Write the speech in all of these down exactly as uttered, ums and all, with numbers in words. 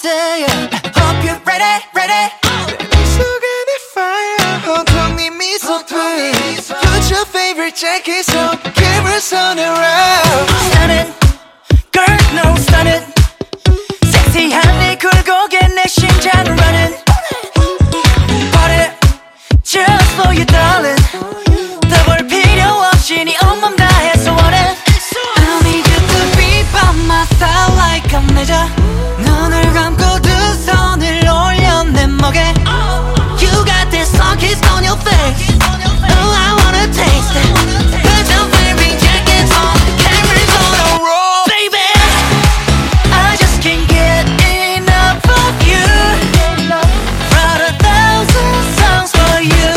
say hope you're ready, ready. 속에 내 fire 온통이 미소돼. Put your favorite jacket on, cameras on around. Stunning, girl, no stunning. 섹시한 네 굴곡에 내 심장을 running. Party, just for you, darling. 더볼 필요 없이 네 온몸 다해서 원해. I need you to be by my side like I'm 내자. 눈을 감고 두 손을 올려 내 목에. You got this song kiss on your face. Oh, I wanna taste it. Put your favorite jackets on, cameras on a roll. Baby, I just can't get enough of you. Wrote a thousand songs for you.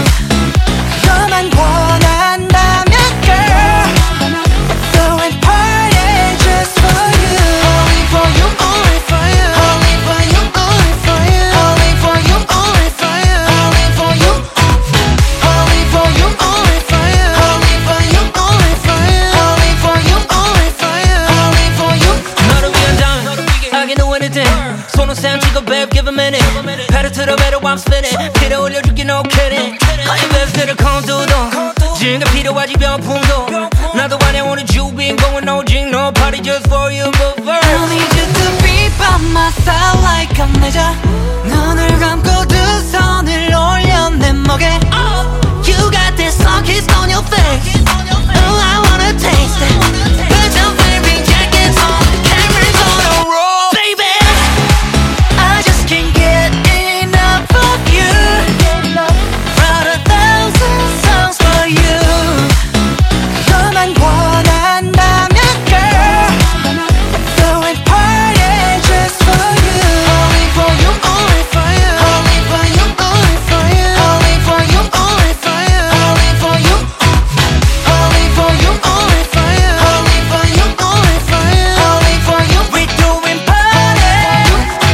너만 원한다면 girl, throwing party just for you. Only for you, only for you. Only for you, only for you. Only for you, only for you. Only for you. Only for you, only for you. Only for you, only for you. Only for you, only for you. Only for you. 너를 위한 time, I can do anything. 손은 쌤 찍어 babe, give a minute. pedal to the metal, I'm spinning. 필요 올려줄게, no kidding. I invested a condu도. 지금 필요하지 병풍도. 나도 I wanna you been going 오직 no party just for you, but first I need you to be by my side like I'm 내자. 눈을 감고 두 손을 올려 내 목에. You got this song kiss on your face. Oh, I wanna taste it. Put your favorite jackets on, cameras on a roll. Baby, I just can't get enough of you. Wrote a thousand songs for you. 너만 원한다면 girl, throwing party just for you. Only for you, only for you. Only for you, only for you. Only for you, only for you. Only for you. Only for you, only for you. Only for you, only for you. Only for you. We're doing party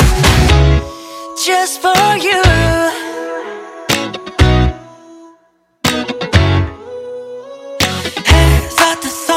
just for you. 해서 또